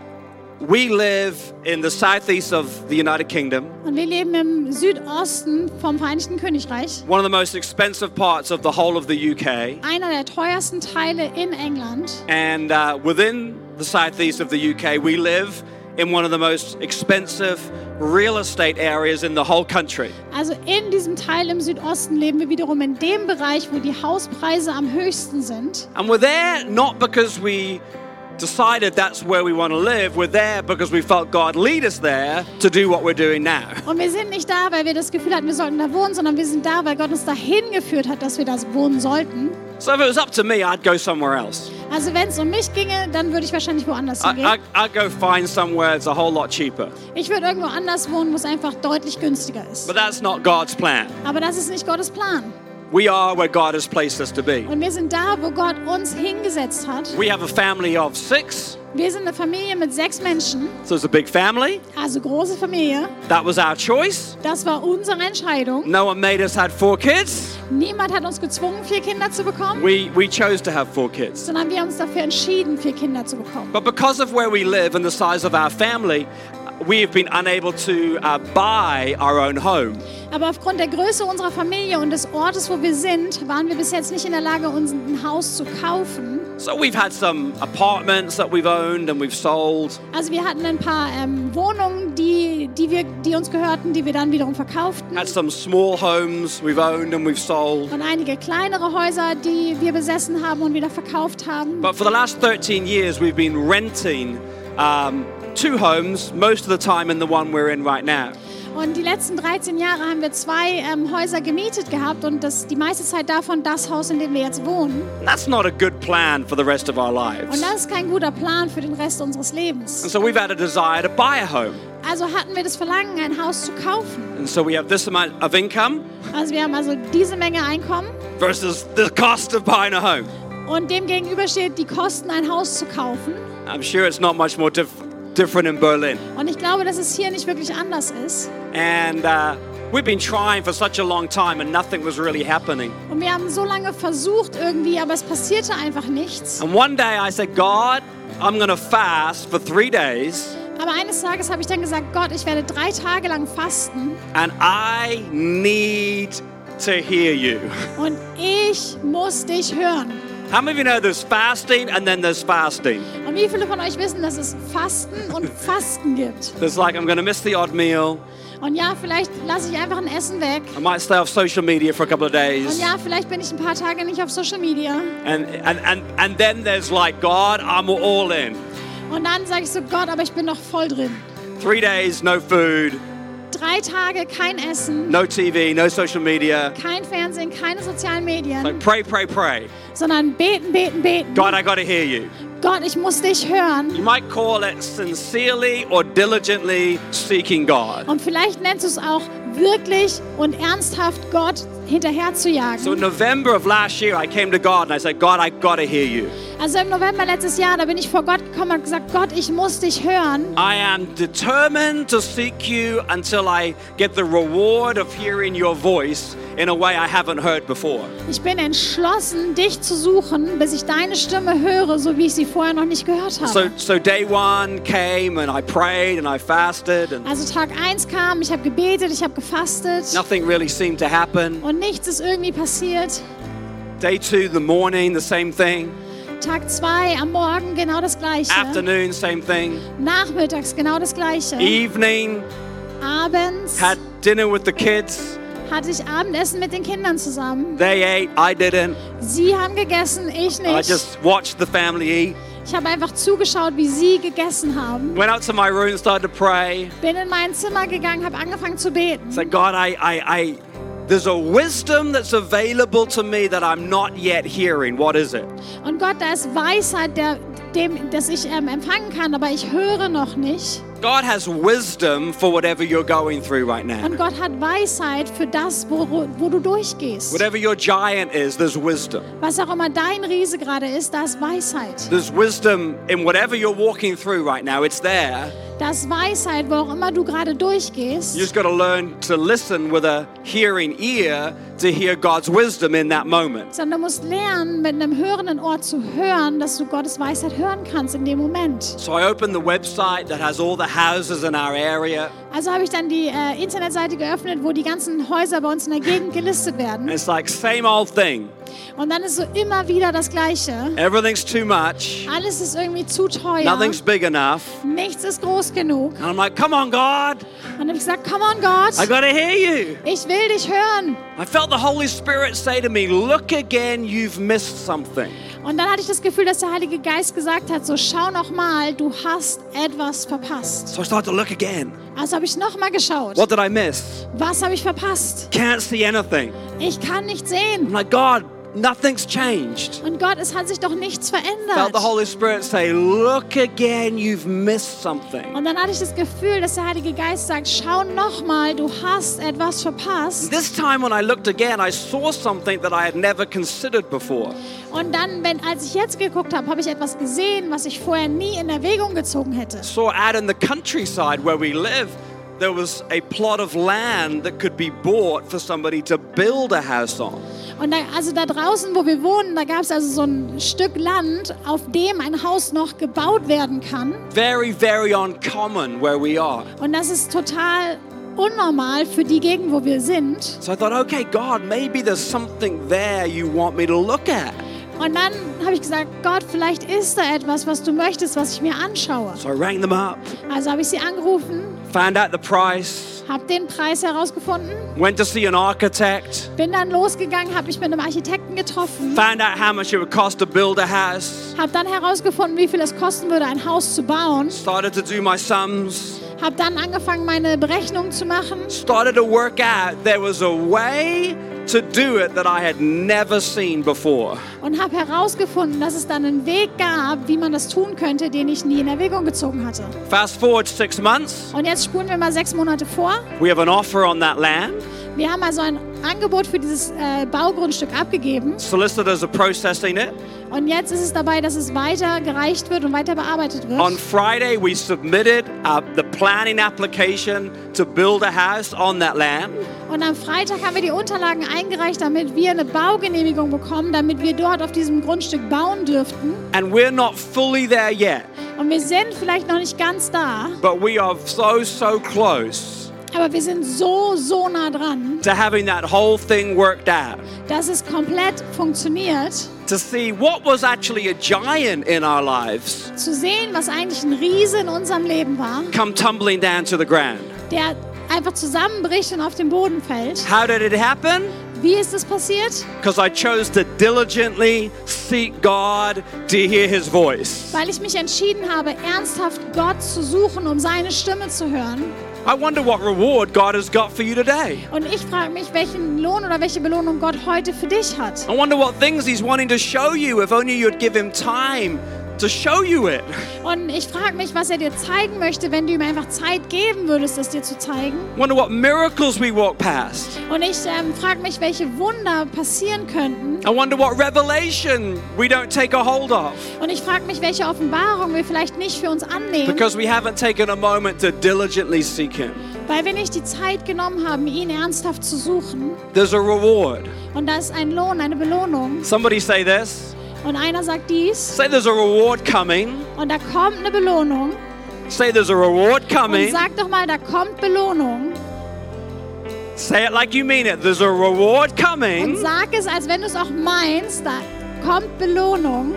we live in the southeast of the United Kingdom, Und wir leben im Südosten vom Vereinigten Königreich, one of the most expensive parts of the whole of the U K. einer der teuersten Teile in England. And uh, within the southeast of the U K, we live in one of the most expensive real estate areas in the whole country. Also in diesem Teil im Südosten leben wir wiederum in dem Bereich, wo die Hauspreise am höchsten sind. And we're there not because we decided that's where we want to live. We're there because we felt God lead us there to do what we're doing now. Und wir sind nicht da, weil wir das Gefühl hatten, wir sollten da wohnen, sondern wir sind da, weil Gott uns dahin geführt hat, dass wir da wohnen sollten. So if it was up to me, I'd go somewhere else. Also wenn es um mich ginge, dann würde ich wahrscheinlich woanders I, hingehen. I, I'd go find somewhere that's a whole lot cheaper. Ich würde irgendwo anders wohnen, wo es einfach deutlich günstiger ist. But that's not God's plan. Aber das ist nicht Gottes Plan. We are where God has placed us to be. Und wir sind da, wo Gott uns hingesetzt hat. We have a family of six, Wir sind eine Familie mit sechs Menschen, so it's a big family. also große Familie. That was our choice. Das war unsere Entscheidung. No one made us have four kids. Niemand hat uns gezwungen, vier Kinder zu bekommen, We, we chose to have four kids. sondern wir haben uns dafür entschieden, vier Kinder zu bekommen. But because of where we live and the size of our family, we have been unable to uh, buy our own home. Aber aufgrund der Größe unserer Familie und des Ortes, wo wir sind, waren wir bis jetzt nicht in der Lage, uns ein Haus zu kaufen. So we've had some apartments that we've owned and we've sold. Also wir hatten ein paar ähm, Wohnungen, die, die, wir, die uns gehörten, die wir dann wiederum verkauften. Had some small homes we've owned and we've sold. Und einige kleinere Häuser, die wir besessen haben und wieder verkauft haben. But for the last thirteen years, we've been renting um, two homes, most of the time in the one we're in right now. Und die letzten dreizehn Jahre haben wir zwei ähm, Häuser gemietet gehabt und das, die meiste Zeit davon das Haus, in dem wir jetzt wohnen. And that's not a good plan for the rest of our Und lives. das ist kein guter Plan für den Rest unseres Lebens. And so we've had a desire to buy a home. Also hatten wir das Verlangen, ein Haus zu kaufen. And so we have this amount of income Also wir haben also diese Menge Einkommen versus the cost of buying a home. und dem gegenüber steht die Kosten, ein Haus zu kaufen. I'm sure it's not much more diff- different in Berlin. Und ich glaube, dass es hier nicht wirklich anders ist. And uh, we've been trying for such a long time and nothing was really happening. Und wir haben so lange versucht irgendwie, aber es passierte einfach nichts. And one day I said, God, I'm going to fast for three days. Aber eines Tages habe ich dann gesagt, Gott, ich werde drei Tage lang fasten And I need to hear you. und ich muss dich hören. How many of you know there's fasting and then there's fasting? Und wie viele von euch wissen, dass es Fasten und Fasten gibt? There's like, I'm going to miss the odd meal. Und ja, vielleicht lasse ich einfach ein Essen weg. I might stay off social media for a couple of Und days. ja, vielleicht bin ich ein paar Tage nicht auf Social Media. And, and, and, and then there's like, God, I'm all in. Und dann sage ich so, Gott, aber ich bin noch voll drin. Three days, no food, Drei Tage kein Essen, no T V, no social media. kein Fernsehen, keine sozialen Medien, Like pray, pray, pray. sondern beten, beten, beten. God, I got to hear you. Gott, ich muss dich hören. You might call it sincerely or diligently seeking God. Und vielleicht nennst du es auch wirklich und ernsthaft Gott hinterher zu jagen. So in November of last year, I came to God and I said, God, I got to hear you. Also im November letztes Jahr, da bin ich vor Gott gekommen und gesagt, Gott, ich muss dich hören. I am determined to seek you until I get the reward of hearing your voice in a way I haven't heard before. Ich bin entschlossen, dich zu suchen, bis ich deine Stimme höre, so wie ich sie vorher noch nicht gehört habe. So, so day one came and I prayed and I fasted and Also Tag eins kam, ich habe gebetet, ich habe gefastet nothing really seemed to happen. und nichts ist irgendwie passiert. Day two, the morning, the same thing. Tag zwei am Morgen genau das Gleiche. Afternoon, same thing. Nachmittags genau das Gleiche. Evening, Abends had dinner with the kids. hatte ich Abendessen mit den Kindern zusammen. They ate, I didn't. Sie haben gegessen, ich I nicht. just watched the family eat. Ich habe einfach zugeschaut, wie sie gegessen haben. Went out to my room, started to pray. Bin in mein Zimmer gegangen, habe angefangen zu beten. Said, God, I, I, I, there's a wisdom that's available to me that I'm not yet hearing. What is it? Und Gott, da ist Weisheit, der, dem, das ich ähm, empfangen kann, aber ich höre noch nicht. God has wisdom for whatever you're going through right now. Und Gott hat Weisheit für das, wo, wo du durchgehst. Whatever your giant is, there's wisdom. Was auch immer dein Riese gerade ist, da ist Weisheit. There's wisdom in whatever you're walking through right now. It's there. Da ist Weisheit, wo auch immer du gerade durchgehst. You just got to learn to listen with a hearing ear to hear God's wisdom in that moment. Sondern du musst lernen, mit einem hörenden Ohr zu hören, dass du Gottes Weisheit hören kannst in dem Moment. So I opened the website that has all the houses in our area. Also habe ich dann die äh, Internetseite geöffnet, wo die ganzen Häuser bei uns in der Gegend gelistet werden. It's like same old thing. Und dann ist so immer wieder das Gleiche. Everything's too much. Alles ist irgendwie zu teuer. Nothing's big enough. Nichts ist groß genug. And I'm like, come on, God. Und dann habe ich gesagt, come on Gott, I got to hear you. ich will dich hören. I felt the Holy Spirit say to me, look again, you've missed something. Und dann hatte ich das Gefühl, dass der Heilige Geist gesagt hat, so schau noch mal, du hast etwas verpasst. So I started to look again. Also habe ich noch mal geschaut. What did I miss? Was habe ich verpasst? Can't see anything. Ich kann nicht I'm sehen. like, God, nothing's changed. Und Gott, es hat sich doch nichts Felt verändert. the Holy Spirit say, look again, you've missed something. Und dann hatte ich das Gefühl, dass der Heilige Geist sagt, schau noch mal, du hast etwas verpasst. This time when I looked again, I saw something that I had never considered before. Und dann, wenn, als ich jetzt geguckt habe, habe ich etwas gesehen, was ich vorher nie in Erwägung gezogen hätte. So out in the countryside where we live, there was a plot of land that could be bought for somebody to build a house on. Und da, also da draußen, wo wir wohnen, da gab es also so ein Stück Land, auf dem ein Haus noch gebaut werden kann. Very, very uncommon where we are. Und das ist total unnormal für die Gegend, wo wir sind. So I thought, okay, God, maybe there's something there you want me to look at. Und dann habe ich gesagt, Gott, vielleicht ist da etwas, was du möchtest, was ich mir anschaue. So I rang them up, Also habe ich sie angerufen, found out the price, habe den Preis herausgefunden, went to see an architect, bin dann losgegangen, habe mich mit einem Architekten getroffen, found out how much it would cost to build a house, habe dann herausgefunden, wie viel es kosten würde, ein Haus zu bauen, started to do my sums, habe dann angefangen, meine Berechnungen zu machen started to work out there was a way to do it that I had never seen before. und habe herausgefunden, dass es dann einen Weg gab, wie man das tun könnte, den ich nie in Erwägung gezogen hatte. Fast forward six months, Und jetzt spulen wir mal sechs Monate vor. we have an offer on that land. Wir haben also ein Angebot für dieses äh, Baugrundstück abgegeben. Solicitors are processing it. Und jetzt ist es dabei, dass es weitergereicht wird und weiter bearbeitet wird. On Friday, we submitted uh, the planning application to build a house on that land. Und am Freitag haben wir die Unterlagen eingereicht, damit wir eine Baugenehmigung bekommen, damit wir dort auf diesem Grundstück bauen dürften. And we're not fully there yet, Und wir sind vielleicht noch nicht ganz da, but we are so, so close aber wir sind so, so nah dran, to having that whole thing worked out. dass es komplett funktioniert. To see what was actually a giant in our lives Zu sehen, was eigentlich ein Riese in unserem Leben war, come tumbling down to the ground. der einfach zusammenbricht und auf den Boden fällt. How did it happen? Wie ist das passiert? Because I chose to diligently seek God to hear His voice. Weil ich mich entschieden habe, ernsthaft Gott zu suchen, um seine Stimme zu hören. I wonder what reward God has got for you today. Und ich frage mich, welchen Lohn oder welche Belohnung Gott heute für dich hat. I wonder what things He's wanting to show you if only you'd give Him time to show you it. Und ich frage mich, was er dir zeigen möchte, wenn du ihm einfach Zeit geben würdest, es dir zu zeigen. I wonder what miracles we walk past. Und ich ähm, frage mich, welche Wunder passieren könnten. I wonder what revelation we don't take a hold of Und ich frage mich, welche Offenbarung wir vielleicht nicht für uns annehmen, because we haven't taken a moment to diligently seek Him. weil wir nicht die Zeit genommen haben, ihn ernsthaft zu suchen. There's a reward. Und da ist ein Lohn, eine Belohnung. Somebody say this. Und einer sagt dies. Say there's a reward coming. Und da kommt eine Belohnung. Say there's a reward Und coming. sag doch mal, da kommt Belohnung. Say it like you mean it. There's a reward Und coming sag es, als wenn du es auch meinst, da kommt Belohnung.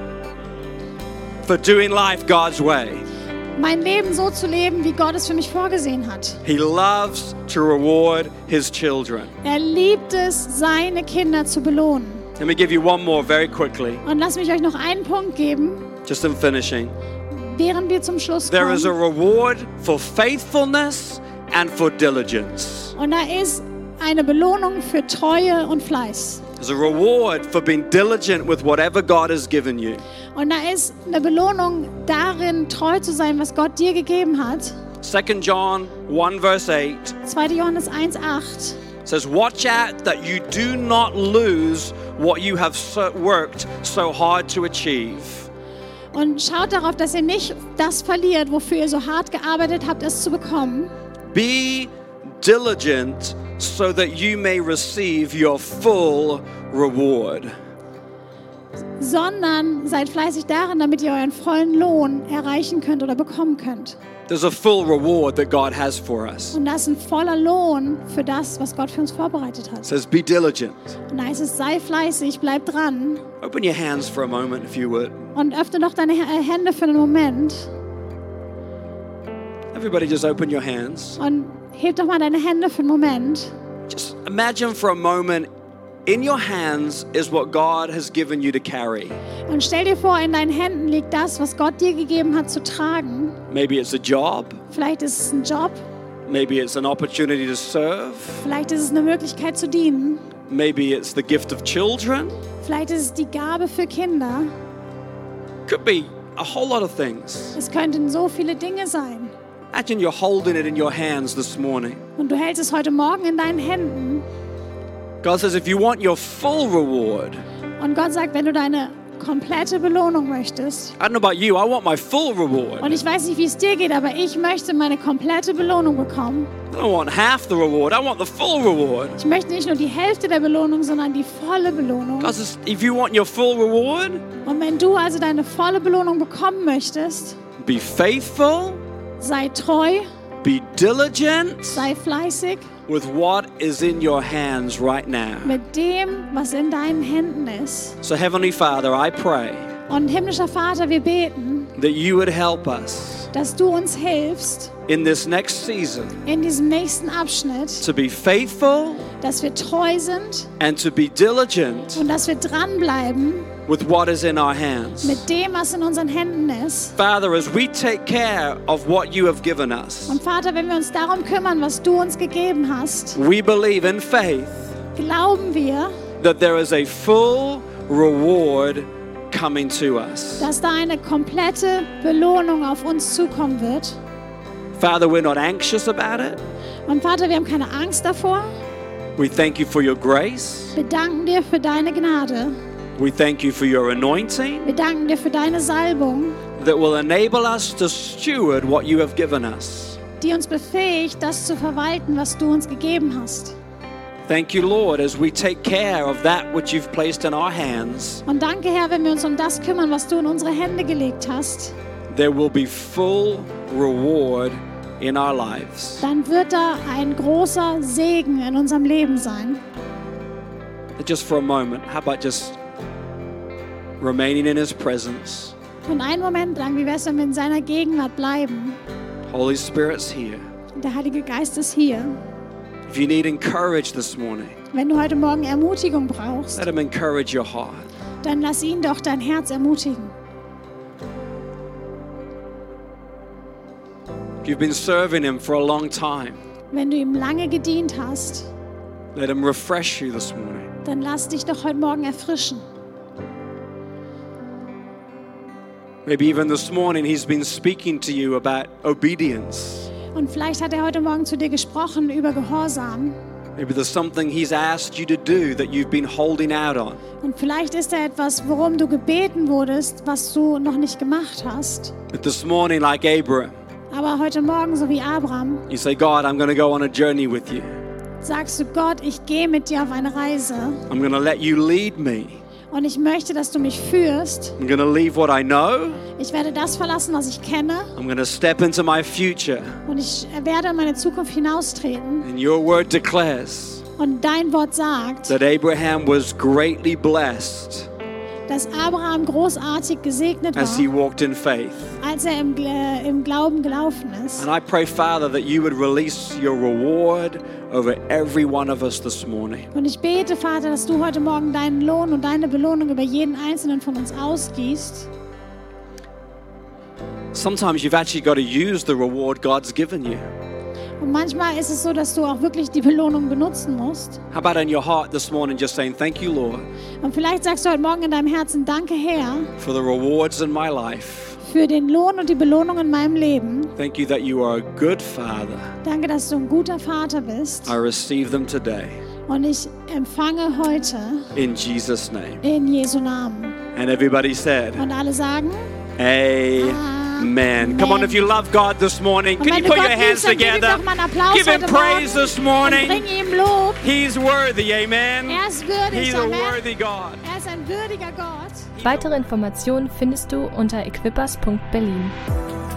for doing life God's way. Mein Leben so zu leben, wie Gott es für mich vorgesehen hat. He loves to reward His children. Er liebt es, seine Kinder zu belohnen. Let me give you one more very quickly, Und lasst mich euch noch einen Punkt geben, just in finishing. während wir zum Schluss There is a kommen. reward for faithfulness and for diligence. Und da ist eine Belohnung für Treue und Fleiß. There's a reward for being diligent with whatever God has given you. Und da ist eine Belohnung darin, treu zu sein, was Gott dir gegeben hat. Second John one verse eight zweiter Johannes eins acht. says, watch out that you do not lose what you have so worked so hard to achieve. Und schaut darauf, dass ihr nicht das verliert, wofür ihr so hart gearbeitet habt, es zu bekommen. Be diligent so that you may receive your full reward. Sondern seid fleißig darin, damit ihr euren vollen Lohn erreichen könnt oder bekommen könnt. There's a full reward that God has for us. Und das ist ein voller Lohn für das, was Gott für uns vorbereitet hat. It says, be diligent. Und da heißt es, sei fleißig, bleib dran Open your hands for a moment, if you would. und öffne doch deine H- Hände für einen Moment Everybody just open your hands. und heb doch mal deine Hände für einen Moment. Just imagine for a moment, in your hands is what God has given you to carry. Und stell dir vor, in deinen Händen liegt das, was Gott dir gegeben hat zu tragen. Maybe it's a job. Vielleicht ist es ein Job, Maybe it's an opportunity to serve. vielleicht ist es eine Möglichkeit zu dienen, Maybe it's the gift of children. vielleicht ist es die Gabe für Kinder. Could be a whole lot of things. Es könnten so viele Dinge sein. Imagine you're holding it in your hands this morning. Und du hältst es heute Morgen in deinen Händen. God says, if you want your full reward, Und Gott sagt, wenn du deine komplette Belohnung möchtest, I don't know about you, I want my full reward. und ich weiß nicht, wie es dir geht, aber ich möchte meine komplette Belohnung bekommen. I don't want half the reward, I want the full reward. Ich möchte nicht nur die Hälfte der Belohnung, sondern die volle Belohnung. God says, if you want your full reward, Und wenn du also deine volle Belohnung bekommen möchtest, be faithful, sei treu, be diligent sei fleißig with what is in your hands right now. mit dem, was in deinen Händen ist. So Heavenly Father, I pray Und himmlischer Vater, wir beten, that you would help us dass du uns hilfst, in this next season in diesem nächsten Abschnitt, to be faithful dass wir treu sind and to be diligent und dass wir dranbleiben with what is in our hands. mit dem, was in unseren Händen ist. Father, as we take care of what you have given us, Und Vater, wenn wir uns darum kümmern, was du uns gegeben hast, we believe in faith glauben wir, that there is a full reward coming to us. dass da eine komplette Belohnung auf uns zukommen wird. Father, we're not anxious about it. Und Vater, wir haben keine Angst davor. We thank you for your grace. Wir danken dir für deine Gnade. We thank you for your anointing Wir danken dir für deine Salbung, that will enable us to steward what you have given us. die uns befähigt, das zu verwalten, was du uns gegeben hast. Thank you, Lord, as we take care of that which you've placed in our hands. Und danke, Herr, wenn wir uns um das kümmern, was du in unsere Hände gelegt hast, There will be full reward in our lives. dann wird da ein großer Segen in unserem Leben sein. Just for a moment, how about just remaining in His presence? Und einen Moment lang, wie wäre es, wenn wir in seiner Gegenwart bleiben? Holy Spirit's here. Der Heilige Geist ist hier. If you need encourage this morning, Wenn du heute Morgen Ermutigung brauchst, let Him encourage your heart. dann lass ihn doch dein Herz ermutigen. If you've been serving Him for a long time, Wenn du ihm lange gedient hast, let Him refresh you this morning. dann lass dich doch heute Morgen erfrischen. Maybe even this morning He's been speaking to you about obedience. Und vielleicht hat er heute Morgen zu dir gesprochen über Gehorsam. Maybe there's something He's asked you to do that you've been holding out on. Und vielleicht ist da etwas, worum du gebeten wurdest, was du noch nicht gemacht hast. But this morning, like Abraham, Aber heute Morgen, so wie Abraham, you say, God, I'm going to go on a journey with you. sagst du, Gott, ich gehe mit dir auf eine Reise I'm going to let you lead me. und ich möchte, dass du mich führst. I'm going to leave what I know. Ich werde das verlassen, was ich kenne, I'm going to step into my future. und ich werde in meine Zukunft hinaustreten. And your word declares Und dein Wort sagt, that Abraham was greatly blessed dass Abraham großartig gesegnet as he war, walked in faith. als er im, Gl- im Glauben gelaufen ist. And I pray, Father, that you would release your reward over every one of us this morning. Und ich bete, Vater, dass du heute Morgen deinen Lohn und deine Belohnung über jeden einzelnen von uns ausgießt. Sometimes you've actually got to use the reward God's given you. Und manchmal ist es so, dass du auch wirklich die Belohnung benutzen musst. How about in your heart this morning just saying, thank you, Lord, Und vielleicht sagst du heute Morgen in deinem Herzen, danke Herr, for the rewards in my life. für den Lohn und die Belohnung in meinem Leben. Thank you that you are a good Father. Danke, dass du ein guter Vater bist. I receive them today. Und ich empfange heute In Jesus' name. in Jesu Namen. And everybody said, Und alle sagen, Amen. Come on, if you love God this morning, und can wenn you du put your Gott hands liebst, dann gib ihm together? doch mal einen Applaus Give him heute praise Morgen this und morning. bring ihm Lob. He's worthy, amen. Er ist würdig, He's a Amen. worthy God. Er ist ein würdiger Gott. Weitere Informationen findest du unter equippers punkt berlin.